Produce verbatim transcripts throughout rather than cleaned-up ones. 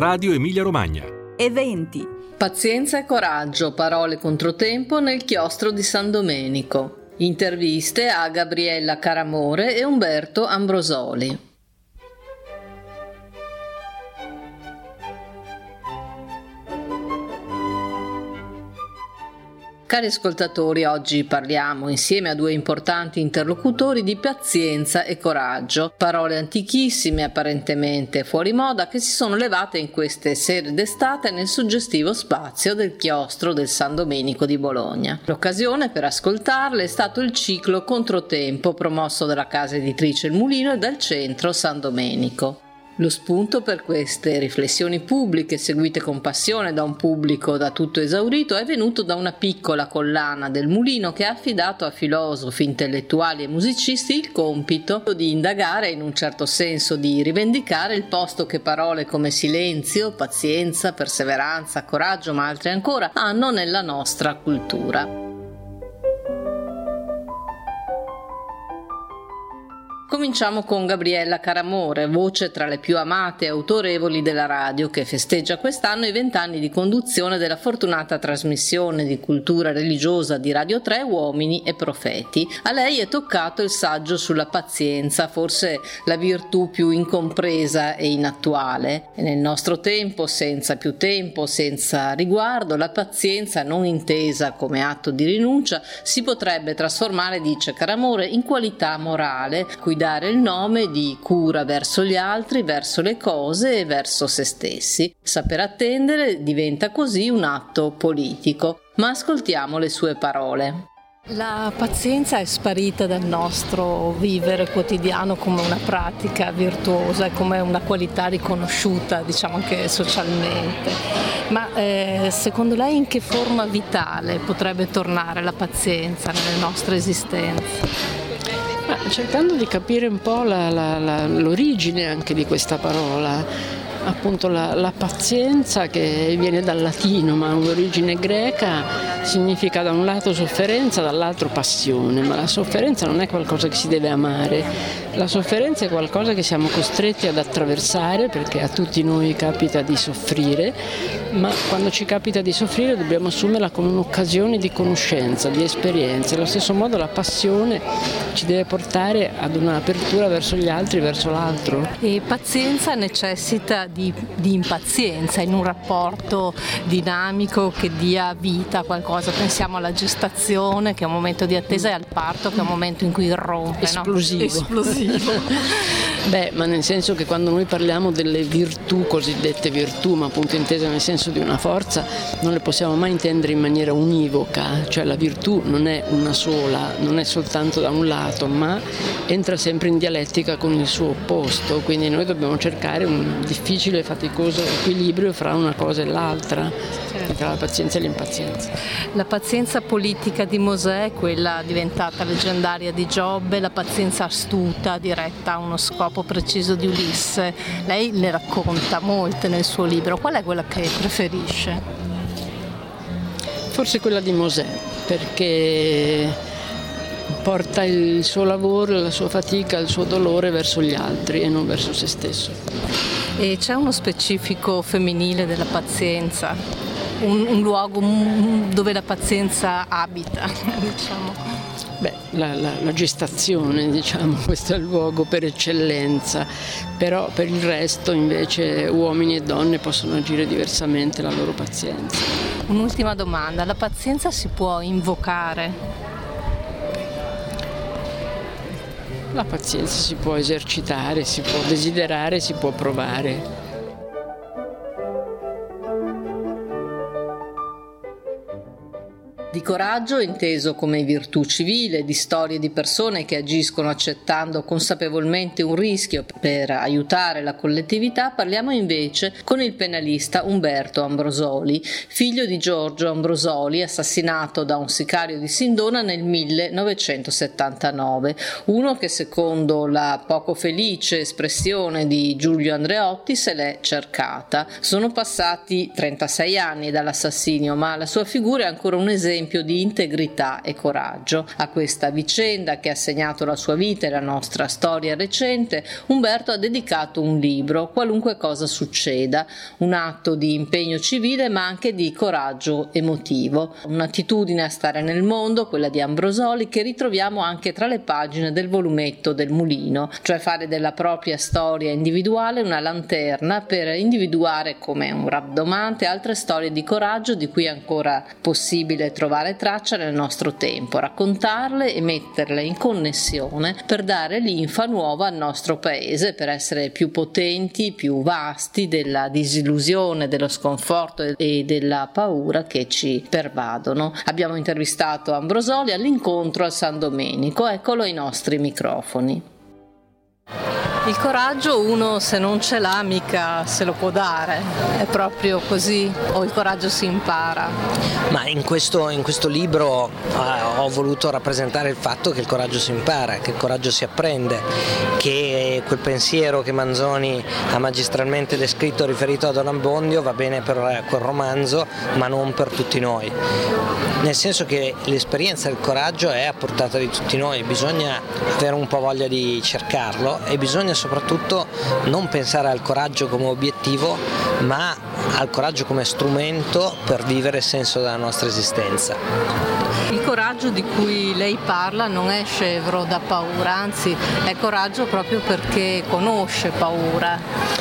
Radio Emilia Romagna. Eventi. Pazienza e coraggio, parole controtempo nel chiostro di San Domenico. Interviste a Gabriella Caramore e Umberto Ambrosoli. Cari ascoltatori, oggi parliamo insieme a due importanti interlocutori di pazienza e coraggio, parole antichissime apparentemente fuori moda che si sono levate in queste sere d'estate nel suggestivo spazio del chiostro del San Domenico di Bologna. L'occasione per ascoltarle è stato il ciclo Controtempo promosso dalla casa editrice Il Mulino e dal centro San Domenico. Lo spunto per queste riflessioni pubbliche, seguite con passione da un pubblico da tutto esaurito, è venuto da una piccola collana del Mulino che ha affidato a filosofi, intellettuali e musicisti il compito di indagare e in un certo senso di rivendicare il posto che parole come silenzio, pazienza, perseveranza, coraggio, ma altre ancora, hanno nella nostra cultura. Cominciamo con Gabriella Caramore, voce tra le più amate e autorevoli della radio, che festeggia quest'anno i vent'anni di conduzione della fortunata trasmissione di cultura religiosa di Radio tre, Uomini e Profeti. A lei è toccato il saggio sulla pazienza, forse la virtù più incompresa e inattuale. E nel nostro tempo, senza più tempo, senza riguardo, la pazienza, non intesa come atto di rinuncia, si potrebbe trasformare, dice Caramore, in qualità morale, cui dare il nome di cura verso gli altri, verso le cose e verso se stessi. Saper attendere diventa così un atto politico. Ma ascoltiamo le sue parole. La pazienza è sparita dal nostro vivere quotidiano come una pratica virtuosa e come una qualità riconosciuta, diciamo anche socialmente. Ma eh, secondo lei in che forma vitale potrebbe tornare la pazienza nelle nostre esistenze? Ma cercando di capire un po' la, la, la, l'origine anche di questa parola, appunto la, la pazienza, che viene dal latino ma ha un'origine greca, significa da un lato sofferenza, dall'altro passione, ma la sofferenza non è qualcosa che si deve amare, la sofferenza è qualcosa che siamo costretti ad attraversare, perché a tutti noi capita di soffrire, ma quando ci capita di soffrire dobbiamo assumerla come un'occasione di conoscenza, di esperienza. Allo stesso modo la passione ci deve portare ad un'apertura verso gli altri, verso l'altro. E pazienza necessita di, di impazienza in un rapporto dinamico che dia vita a qualcosa. Pensiamo alla gestazione, che è un momento di attesa, e al parto, che è un momento in cui irrompe, esplosivo. No? Esplosivo. Beh, ma nel senso che quando noi parliamo delle virtù, cosiddette virtù, ma appunto intese nel senso di una forza, non le possiamo mai intendere in maniera univoca, cioè la virtù non è una sola, non è soltanto da un lato, ma entra sempre in dialettica con il suo opposto, quindi noi dobbiamo cercare un difficile e faticoso equilibrio fra una cosa e l'altra, certo, tra la pazienza e l'impazienza. La pazienza politica di Mosè, quella diventata leggendaria di Giobbe, la pazienza astuta diretta a uno scopo preciso di Ulisse, lei le racconta molte nel suo libro. Qual è quella che preferisce? Forse quella di Mosè, perché porta il suo lavoro, la sua fatica, il suo dolore verso gli altri e non verso se stesso. E c'è uno specifico femminile della pazienza, un, un luogo dove la pazienza abita, diciamo? Beh, la, la, la gestazione, diciamo, questo è il luogo per eccellenza, però per il resto invece uomini e donne possono agire diversamente la loro pazienza. Un'ultima domanda, la pazienza si può invocare? La pazienza si può esercitare, si può desiderare, si può provare. Di coraggio, inteso come virtù civile, di storie di persone che agiscono accettando consapevolmente un rischio per aiutare la collettività, parliamo invece con il penalista Umberto Ambrosoli, figlio di Giorgio Ambrosoli, assassinato da un sicario di Sindona nel millenovecentosettantanove, uno che secondo la poco felice espressione di Giulio Andreotti se l'è cercata. Sono passati trentasei anni dall'assassinio, ma la sua figura è ancora un esempio esempio di integrità e coraggio. A questa vicenda che ha segnato la sua vita e la nostra storia recente, Umberto ha dedicato un libro, Qualunque cosa succeda, un atto di impegno civile ma anche di coraggio emotivo, un'attitudine a stare nel mondo, quella di Ambrosoli, che ritroviamo anche tra le pagine del volumetto del Mulino, cioè fare della propria storia individuale una lanterna per individuare come un rabdomante altre storie di coraggio di cui è ancora possibile trovare traccia nel nostro tempo, raccontarle e metterle in connessione per dare linfa nuova al nostro paese, per essere più potenti, più vasti della disillusione, dello sconforto e della paura che ci pervadono. Abbiamo intervistato Ambrosoli all'incontro a San Domenico, eccolo ai nostri microfoni. Il coraggio uno se non ce l'ha mica se lo può dare, è proprio così, o il coraggio si impara? Ma in questo, in questo libro eh, ho voluto rappresentare il fatto che il coraggio si impara, che il coraggio si apprende, che quel pensiero che Manzoni ha magistralmente descritto riferito a Don Abbondio va bene per quel romanzo ma non per tutti noi, nel senso che l'esperienza del coraggio è a portata di tutti noi, bisogna avere un po' voglia di cercarlo e bisogna soprattutto non pensare al coraggio come obiettivo ma al coraggio come strumento per vivere il senso della nostra esistenza. Il coraggio di cui lei parla non è scevro da paura, anzi è coraggio proprio perché conosce paura.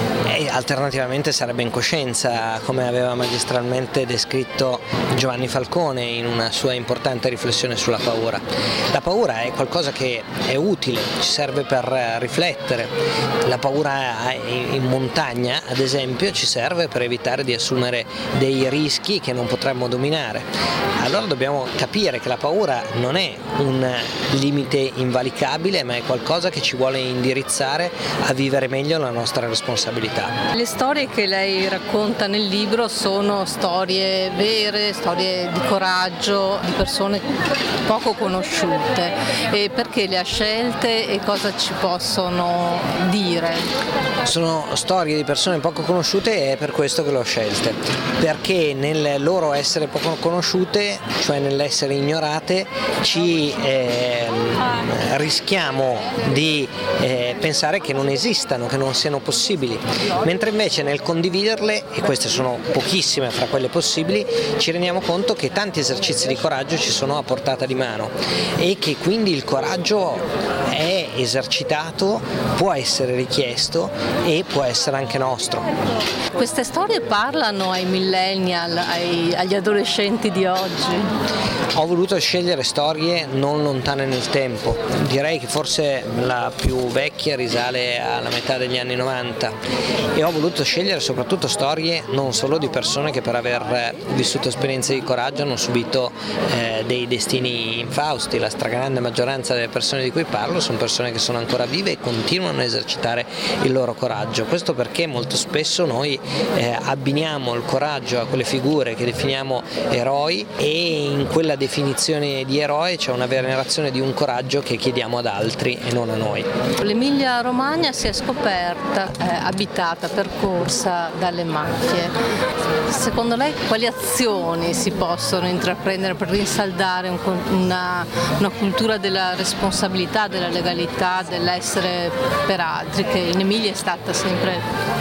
E alternativamente sarebbe incoscienza, come aveva magistralmente descritto Giovanni Falcone in una sua importante riflessione sulla paura. La paura è qualcosa che è utile, ci serve per riflettere. La paura in montagna, ad esempio, ci serve per evitare di assumere dei rischi che non potremmo dominare. Allora dobbiamo capire che la paura non è un limite invalicabile, ma è qualcosa che ci vuole indirizzare a vivere meglio la nostra responsabilità. Le storie che lei racconta nel libro sono storie vere, storie di coraggio, di persone poco conosciute. E perché le ha scelte e cosa ci possono dire? Sono storie di persone poco conosciute e è per questo che le ho scelte, perché nel loro essere poco conosciute, cioè nell'essere ignorate, ci eh, rischiamo di eh, pensare che non esistano, che non siano possibili, mentre invece nel condividerle, e queste sono pochissime fra quelle possibili, ci rendiamo conto che tanti esercizi di coraggio ci sono a portata di mano e che quindi il coraggio è esercitato, può essere richiesto e può essere anche nostro. Queste storie parlano ai millennial, ai, agli adolescenti di oggi? Ho voluto scegliere storie non lontane nel tempo, direi che forse la più vecchia risale alla metà degli anni novanta e ho voluto scegliere soprattutto storie non solo di persone che per aver vissuto esperienze di coraggio hanno subito eh, dei destini infausti. La stragrande maggioranza delle persone di cui parlo sono persone che sono ancora vive e continuano a esercitare il loro coraggio. Questo perché molto spesso noi eh, abbiniamo il coraggio a quelle figure che definiamo eroi e in quella definizione di eroe c'è una venerazione di un coraggio che chiediamo ad altri e non a noi. L'Emilia Romagna si è scoperta eh, abitata, percorsa dalle mafie. Secondo lei quali azioni si possono intraprendere per rinsaldare un, una, una cultura della responsabilità, della legalità, dell'essere per altri, che in Emilia è stata sempre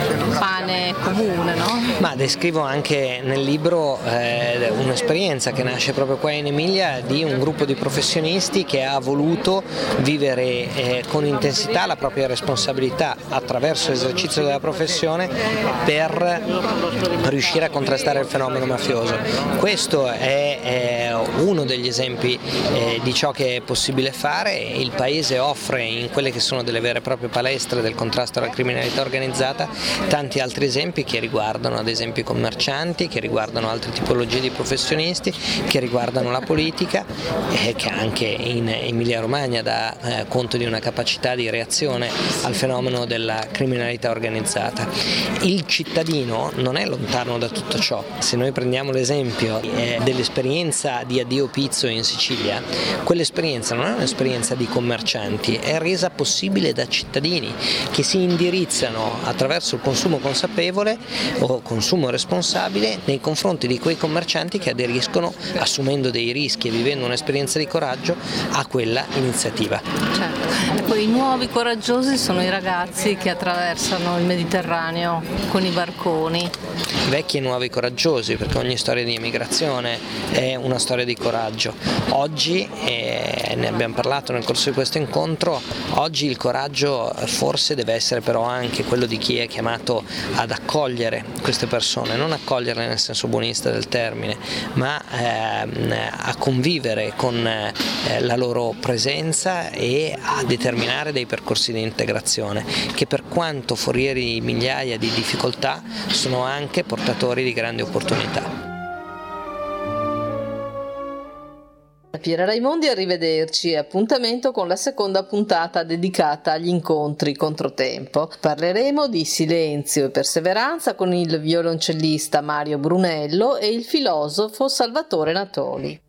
pane comune, no? Ma descrivo anche nel libro eh, un'esperienza che nasce proprio qua in Emilia di un gruppo di professionisti che ha voluto vivere eh, con intensità la propria responsabilità attraverso l'esercizio della professione per riuscire a contrastare il fenomeno mafioso. Questo è eh, uno degli esempi eh, di ciò che è possibile fare. Il Paese offre in quelle che sono delle vere e proprie palestre del contrasto alla criminalità organizzata tanti altri esempi che riguardano ad esempio i commercianti, che riguardano altre tipologie di professionisti, che riguardano la politica e che anche in Emilia Romagna dà eh, conto di una capacità di reazione al fenomeno della criminalità organizzata. Il cittadino non è lontano da tutto ciò. Se noi prendiamo l'esempio eh, dell'esperienza di Addio Pizzo in Sicilia, quell'esperienza non è un'esperienza di commercianti, è è resa possibile da cittadini che si indirizzano attraverso il consumo consapevole o consumo responsabile nei confronti di quei commercianti che aderiscono, assumendo dei rischi e vivendo un'esperienza di coraggio, a quella iniziativa. Certo. E poi i nuovi coraggiosi sono i ragazzi che attraversano il Mediterraneo con i barconi. Vecchi e nuovi coraggiosi, perché ogni storia di emigrazione è una storia di coraggio. Oggi, e ne abbiamo parlato nel corso di questo incontro, oggi il coraggio forse deve essere però anche quello di chi è chiamato ad accogliere queste persone, non accoglierle nel senso buonista del termine, ma eh, a convivere con eh, la loro presenza e a determinare dei percorsi di integrazione che, per quanto forieri di migliaia di difficoltà, sono anche portatori di grandi opportunità. Piera Raimondi, arrivederci e appuntamento con la seconda puntata dedicata agli incontri controtempo. Parleremo di silenzio e perseveranza con il violoncellista Mario Brunello e il filosofo Salvatore Natoli.